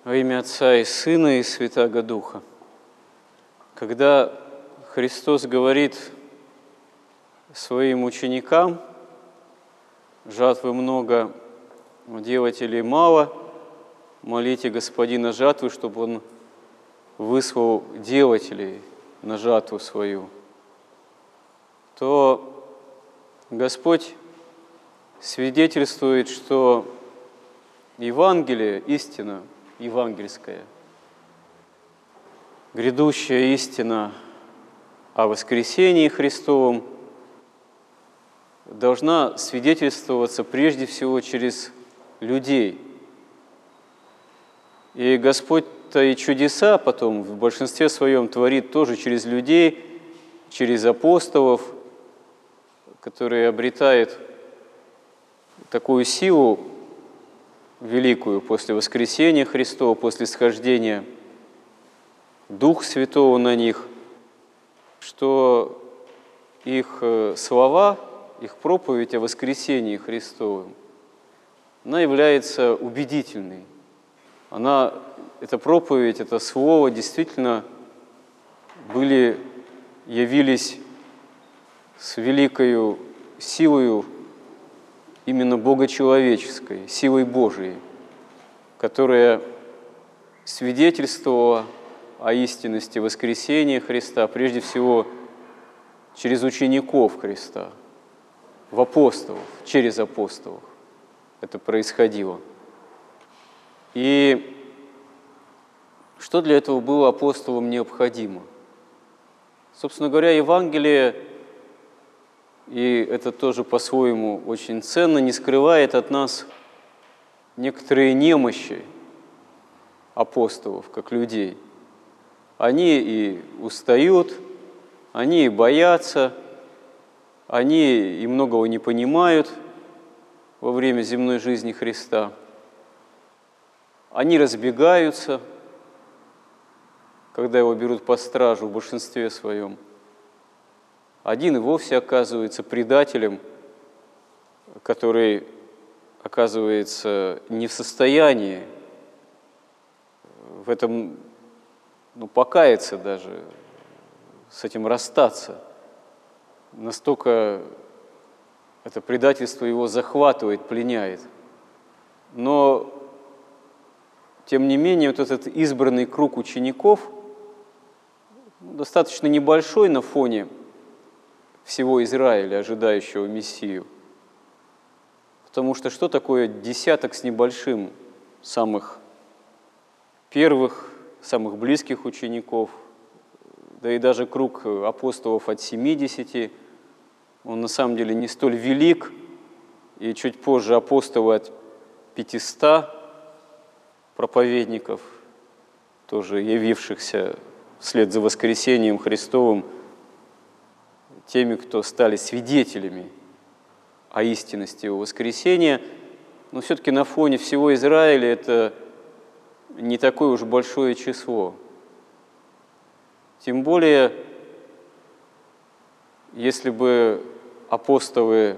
Во имя Отца и Сына и Святаго Духа. Когда Христос говорит своим ученикам: «Жатвы много, делателей мало, молите Господина жатвы, чтобы Он выслал делателей на жатву свою», то Господь свидетельствует, что Евангелие, истина евангельская, грядущая истина о воскресении Христовом должна свидетельствоваться прежде всего через людей. И Господь-то и чудеса потом в большинстве своем творит тоже через людей, через апостолов, которые обретают такую силу великую после воскресения Христова, после схождения Духа Святого на них, что их слова, их проповедь о воскресении Христовом, она является убедительной. Эта проповедь, это слово действительно явились с великою силою именно богочеловеческой, силой Божией, которая свидетельствовала о истинности воскресения Христа, прежде всего через учеников Христа, в апостолов, через апостолов это происходило. И что для этого было апостолам необходимо? Собственно говоря, Евангелие, и это тоже по-своему очень ценно, не скрывает от нас некоторые немощи апостолов, как людей. Они и устают, они и боятся, они и многого не понимают во время земной жизни Христа. Они разбегаются, когда его берут под стражу в большинстве своем. Один и вовсе оказывается предателем, который оказывается не в состоянии в этом покаяться даже, с этим расстаться. Настолько это предательство его захватывает, пленяет. Но, тем не менее, вот этот избранный круг учеников, достаточно небольшой на фоне всего Израиля, ожидающего Мессию. Потому что такое десяток с небольшим самых первых, самых близких учеников, да и даже круг апостолов от 70, он на самом деле не столь велик, и чуть позже апостолы от 500 проповедников, тоже явившихся вслед за воскресением Христовым, теми, кто стали свидетелями о истинности его воскресения, но все-таки на фоне всего Израиля это не такое уж большое число. Тем более, если бы апостолы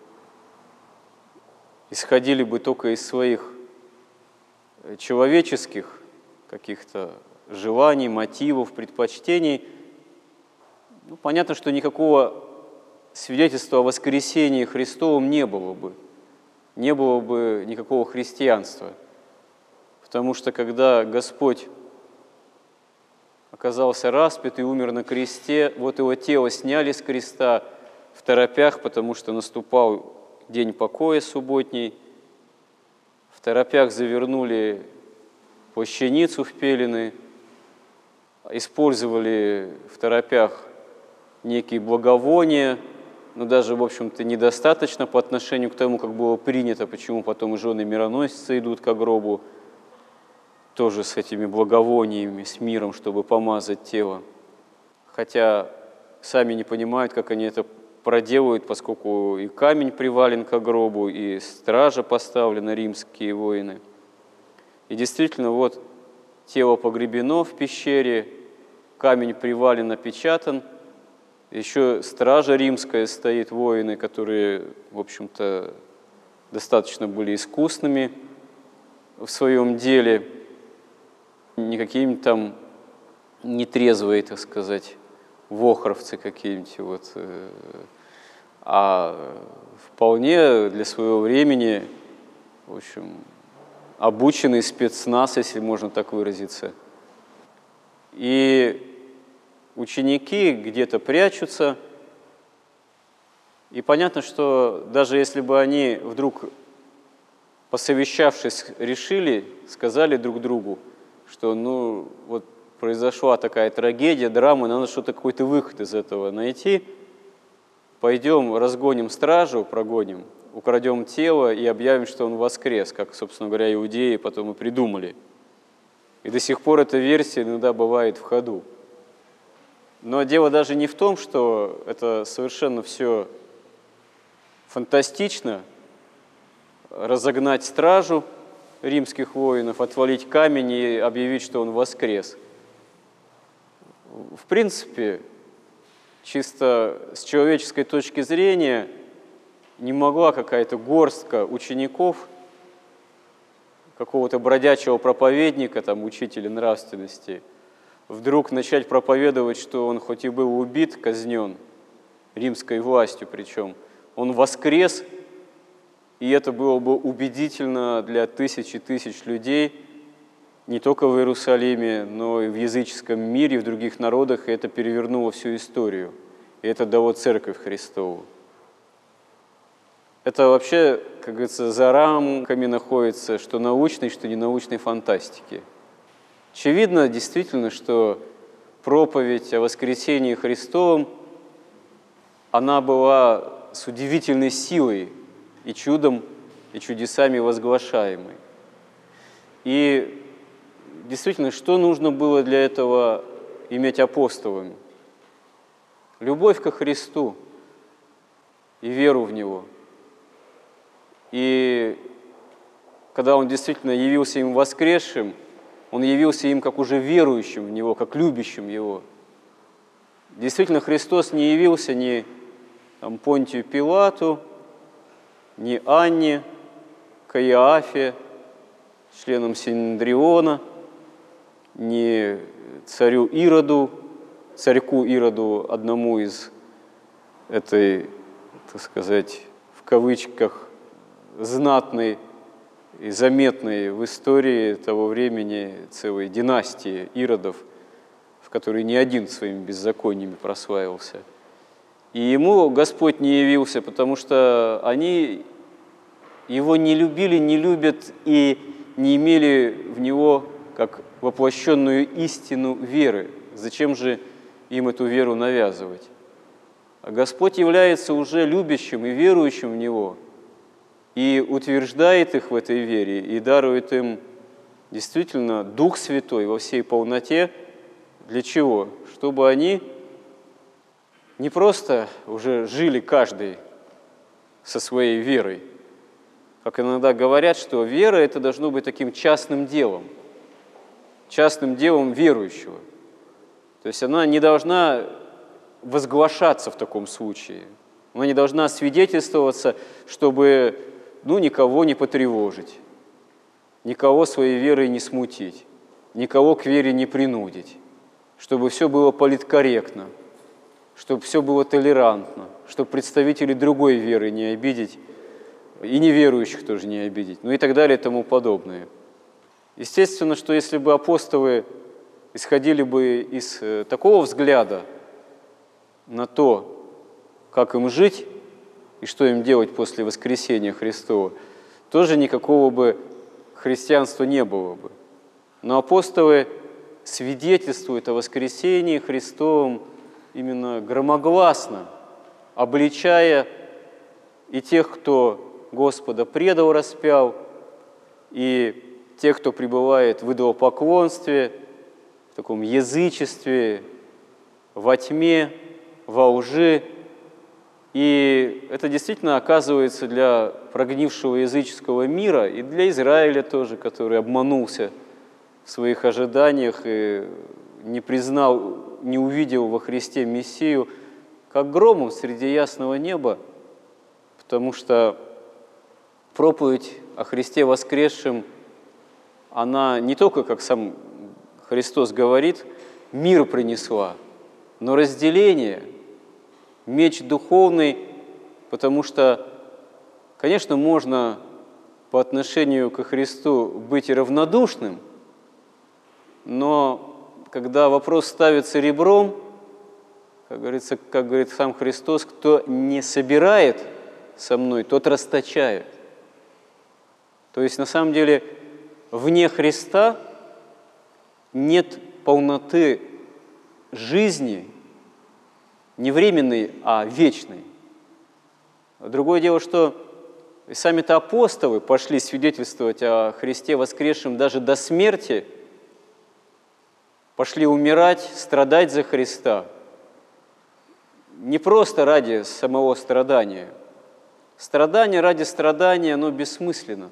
исходили бы только из своих человеческих каких-то желаний, мотивов, предпочтений, понятно, что никакого свидетельства о воскресении Христовом не было бы никакого христианства. Потому что когда Господь оказался распят и умер на кресте, вот его тело сняли с креста второпях, потому что наступал день покоя субботний, второпях завернули плащаницу в пелены, использовали второпях некие благовония, но даже, в общем-то, недостаточно по отношению к тому, как было принято, почему потом и жены мироносицы идут к гробу, тоже с этими благовониями, с миром, чтобы помазать тело. Хотя сами не понимают, как они это проделают, поскольку и камень привален к гробу, и стража поставлена, римские воины. И действительно, вот тело погребено в пещере, камень привален, опечатан, еще стража римская стоит, воины, которые, в общем-то, достаточно были искусными в своем деле. не какие-нибудь там нетрезвые, так сказать, вохровцы какие-нибудь, вот, а вполне для своего времени, в общем, обученный спецназ, если можно так выразиться. И ученики где-то прячутся, и понятно, что даже если бы они вдруг, посовещавшись, решили, сказали друг другу, что ну вот произошла такая трагедия, драма, надо что-то, какой-то выход из этого найти, пойдем разгоним стражу, прогоним, украдем тело и объявим, что он воскрес, как, собственно говоря, иудеи потом и придумали. И до сих пор эта версия иногда бывает в ходу. Но дело даже не в том, что это совершенно все фантастично, разогнать стражу римских воинов, отвалить камень и объявить, что он воскрес. В принципе, чисто с человеческой точки зрения, не могла какая-то горстка учеников, какого-то бродячего проповедника, там, учителя нравственности, вдруг начать проповедовать, что он хоть и был убит, казнен, римской властью причем, он воскрес, и это было бы убедительно для тысяч и тысяч людей, не только в Иерусалиме, но и в языческом мире, и в других народах, и это перевернуло всю историю, и это дало Церковь Христову. Это вообще, как говорится, за рамками находится что научной, что ненаучной фантастики. Очевидно, действительно, что проповедь о воскресении Христовом, она была с удивительной силой и чудом, и чудесами возглашаемой. И действительно, что нужно было для этого иметь апостолами? Любовь ко Христу и веру в Него. И когда Он действительно явился им воскресшим, Он явился им как уже верующим в Него, как любящим Его. Действительно, Христос не явился ни Понтию Пилату, ни Анне, Каиафе, членам Синедриона, ни царю Ироду, царьку Ироду, одному из этой, так сказать, в кавычках, знатной и заметной в истории того времени целой династии Иродов, в которой ни один своими беззакониями прославился. И ему Господь не явился, потому что они его не любили, не любят и не имели в него как воплощенную истину веры. Зачем же им эту веру навязывать? А Господь является уже любящим и верующим в Него, и утверждает их в этой вере, и дарует им действительно Дух Святой во всей полноте. Для чего? Чтобы они не просто уже жили каждый со своей верой, как иногда говорят, что вера – это должно быть таким частным делом верующего. То есть она не должна возглашаться в таком случае, она не должна свидетельствоваться, чтобы никого не потревожить, никого своей верой не смутить, никого к вере не принудить, чтобы все было политкорректно, чтобы все было толерантно, чтобы представителей другой веры не обидеть, и неверующих тоже не обидеть, и так далее и тому подобное. Естественно, что если бы апостолы исходили бы из такого взгляда на то, как им жить и что им делать после воскресения Христова, тоже никакого бы христианства не было бы. Но апостолы свидетельствуют о воскресении Христовом именно громогласно, обличая и тех, кто Господа предал, распял, и тех, кто пребывает в идолопоклонстве, в таком язычестве, во тьме, во лжи. И это действительно оказывается для прогнившего языческого мира и для Израиля тоже, который обманулся в своих ожиданиях и не признал, не увидел во Христе Мессию, как громом среди ясного неба, потому что проповедь о Христе воскресшем, она не только, как сам Христос говорит, мир принесла, но разделение, меч духовный, потому что, конечно, можно по отношению ко Христу быть равнодушным, но когда вопрос ставится ребром, как говорится, как говорит сам Христос, кто не собирает со мной, тот расточает. То есть, на самом деле, вне Христа нет полноты жизни, не временной, а вечной. Другое дело, что и сами-то апостолы пошли свидетельствовать о Христе воскресшем даже до смерти, пошли умирать, страдать за Христа. Не просто ради самого страдания. Страдание ради страдания, оно бессмысленно.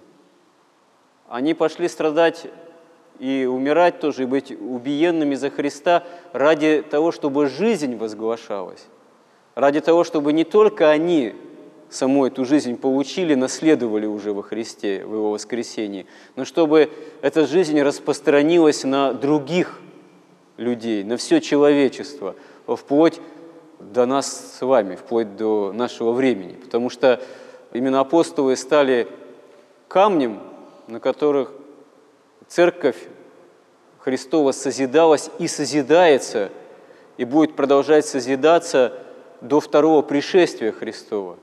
Они пошли страдать и умирать тоже, и быть убиенными за Христа ради того, чтобы жизнь возглашалась, ради того, чтобы не только они саму эту жизнь получили, наследовали уже во Христе, в Его воскресении, но чтобы эта жизнь распространилась на других людей, на все человечество, вплоть до нас с вами, вплоть до нашего времени. Потому что именно апостолы стали камнем, на которых Церковь Христова созидалась и созидается, и будет продолжать созидаться до второго пришествия Христова.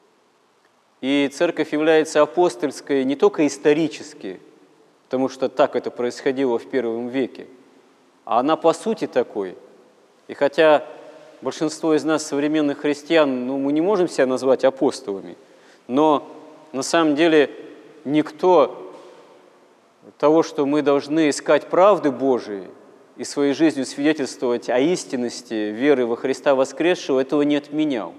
И Церковь является апостольской не только исторически, потому что так это происходило в первом веке, а она по сути такой. И хотя большинство из нас, современных христиан, мы не можем себя назвать апостолами, но на самом деле никто того, что мы должны искать правды Божией и своей жизнью свидетельствовать о истинности веры во Христа воскресшего, этого не отменял.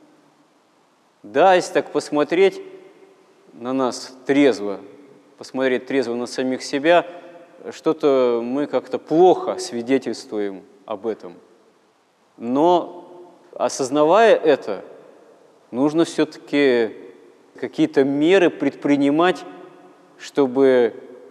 Да, если так посмотреть на нас трезво, посмотреть трезво на самих себя, что-то мы как-то плохо свидетельствуем об этом. Но, осознавая это, нужно все-таки какие-то меры предпринимать, чтобы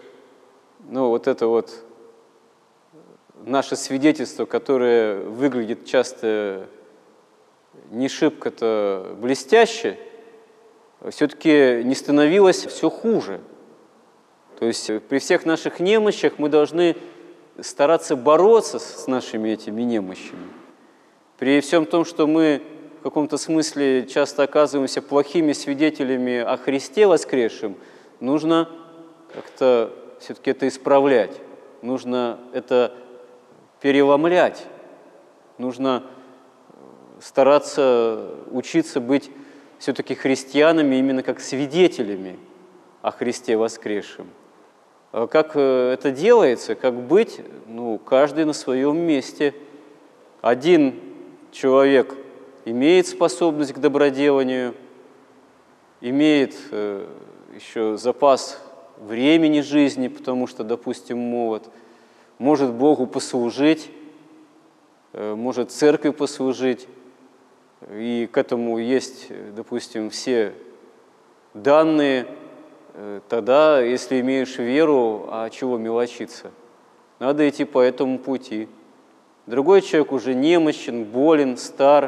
наше свидетельство, которое выглядит часто не шибко-то блестяще, все-таки не становилось все хуже. То есть при всех наших немощах мы должны стараться бороться с нашими этими немощами. При всем том, что мы в каком-то смысле часто оказываемся плохими свидетелями о Христе воскресшем, нужно как-то все-таки это исправлять, нужно это переломлять, нужно стараться учиться быть все-таки христианами именно как свидетелями о Христе воскресшем. Как это делается, как быть? Каждый на своем месте. Один человек имеет способность к доброделанию, имеет еще запас времени жизни, потому что, допустим, молод, может Богу послужить, может церкви послужить, и к этому есть, допустим, все данные. Тогда, если имеешь веру, а чего мелочиться? Надо идти по этому пути. Другой человек уже немощен, болен, стар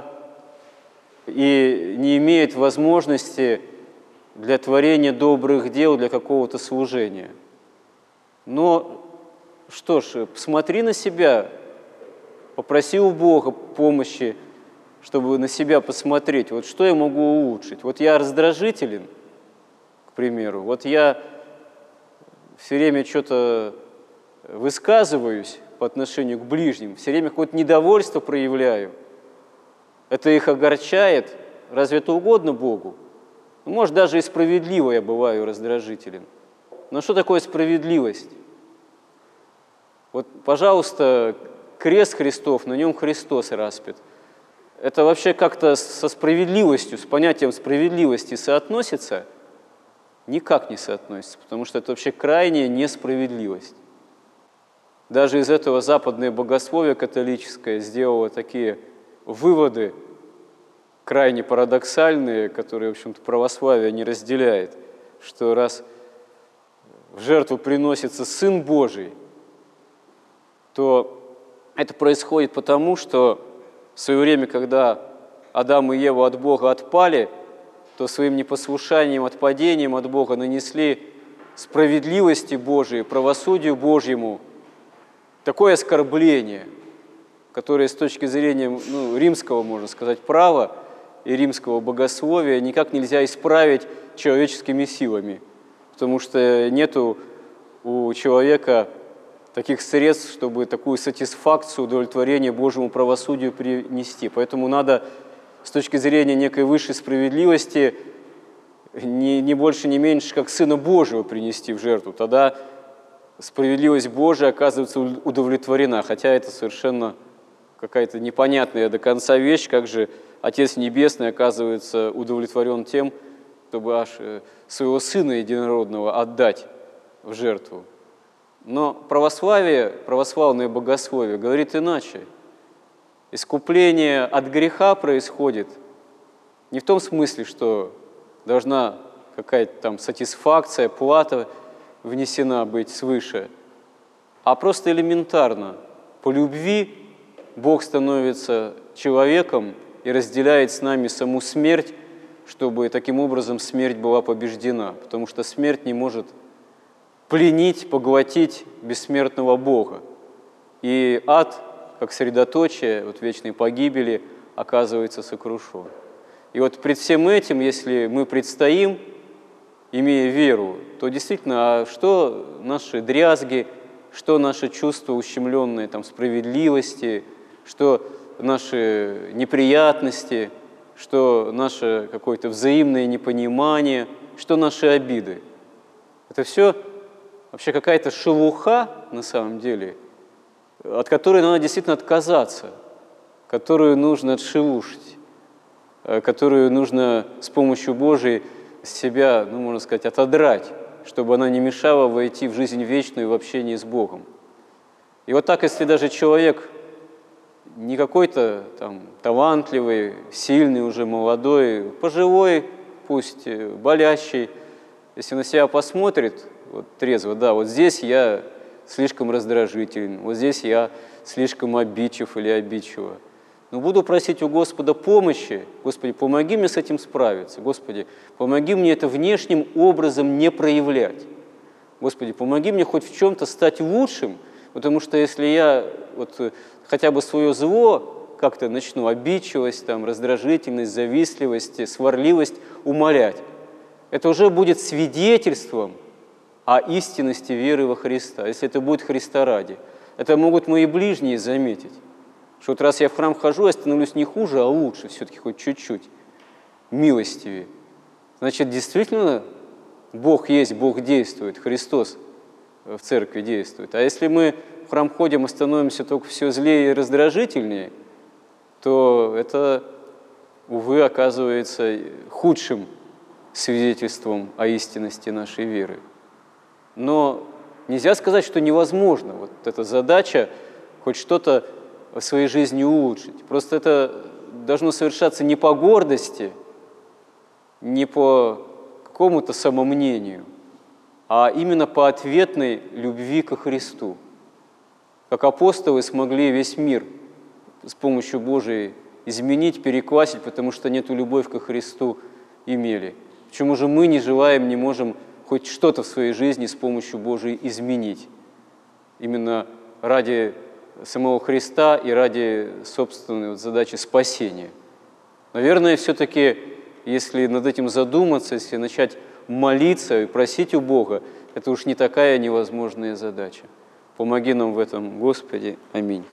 и не имеет возможности для творения добрых дел, для какого-то служения. Но что ж, посмотри на себя, попроси у Бога помощи, чтобы на себя посмотреть, вот что я могу улучшить. Вот я раздражителен, к примеру, вот я все время что-то высказываюсь по отношению к ближним, все время какое-то недовольство проявляю. Это их огорчает. Разве это угодно Богу? Может, даже и справедливо я бываю раздражителен. Но что такое справедливость? Вот, пожалуйста, крест Христов, на нем Христос распят. Это вообще как-то со справедливостью, с понятием справедливости соотносится? Никак не соотносится, потому что это вообще крайняя несправедливость. Даже из этого западное богословие католическое сделало такие выводы, крайне парадоксальные, которые, в общем-то, православие не разделяет, что раз в жертву приносится Сын Божий, то это происходит потому, что в свое время, когда Адам и Ева от Бога отпали, то своим непослушанием, отпадением от Бога нанесли справедливости Божией, правосудию Божьему такое оскорбление, которое с точки зрения римского, можно сказать, права и римского богословия никак нельзя исправить человеческими силами, потому что нету у человека таких средств, чтобы такую сатисфакцию, удовлетворение Божьему правосудию принести. Поэтому надо с точки зрения некой высшей справедливости не больше, не меньше, как Сына Божьего принести в жертву. Тогда справедливость Божия оказывается удовлетворена, хотя это совершенно какая-то непонятная до конца вещь, как же Отец Небесный оказывается удовлетворен тем, чтобы аж своего Сына Единородного отдать в жертву. Но православие, православное богословие говорит иначе. Искупление от греха происходит не в том смысле, что должна какая-то там сатисфакция, плата внесена быть свыше, а просто элементарно. По любви Бог становится человеком и разделяет с нами саму смерть, чтобы таким образом смерть была побеждена, потому что смерть не может пленить, поглотить бессмертного Бога. И ад, как средоточие вечной погибели, оказывается сокрушен. И вот пред всем этим, если мы предстоим, имея веру, то действительно, а что наши дрязги, что наши чувства ущемленные справедливости, что наши неприятности, что наше какое-то взаимное непонимание, что наши обиды. Это все вообще какая-то шелуха на самом деле, от которой надо действительно отказаться, которую нужно отшелушить, которую нужно с помощью Божией себя, можно сказать, отодрать, чтобы она не мешала войти в жизнь вечную в общении с Богом. И вот так, если даже человек не какой-то талантливый, сильный уже, молодой, пожилой, пусть болящий, если на себя посмотрит трезво, да, вот здесь я слишком раздражителен, вот здесь я слишком обидчив или обидчива. Но буду просить у Господа помощи. Господи, помоги мне с этим справиться. Господи, помоги мне это внешним образом не проявлять. Господи, помоги мне хоть в чем-то стать лучшим, потому что если я хотя бы свое зло как-то начну, обидчивость, раздражительность, завистливость, сварливость умалять, это уже будет свидетельством о истинности веры во Христа, если это будет Христа ради. Это могут мои ближние заметить, что раз я в храм хожу, я становлюсь не хуже, а лучше, все-таки хоть чуть-чуть, милостивее. Значит, действительно, Бог есть, Бог действует, Христос в церкви действует. А если мы в храм ходим и становимся только все злее и раздражительнее, то это, увы, оказывается худшим свидетельством о истинности нашей веры. Но нельзя сказать, что невозможно эта задача хоть что-то в своей жизни улучшить. Просто это должно совершаться не по гордости, не по какому-то самомнению, а именно по ответной любви ко Христу. Как апостолы смогли весь мир с помощью Божией изменить, переквасить, потому что нету любовь ко Христу имели. Почему же мы не желаем, не можем хоть что-то в своей жизни с помощью Божией изменить? Именно ради самого Христа и ради собственной задачи спасения. Наверное, все-таки, если над этим задуматься, если начать молиться и просить у Бога, это уж не такая невозможная задача. Помоги нам в этом, Господи. Аминь.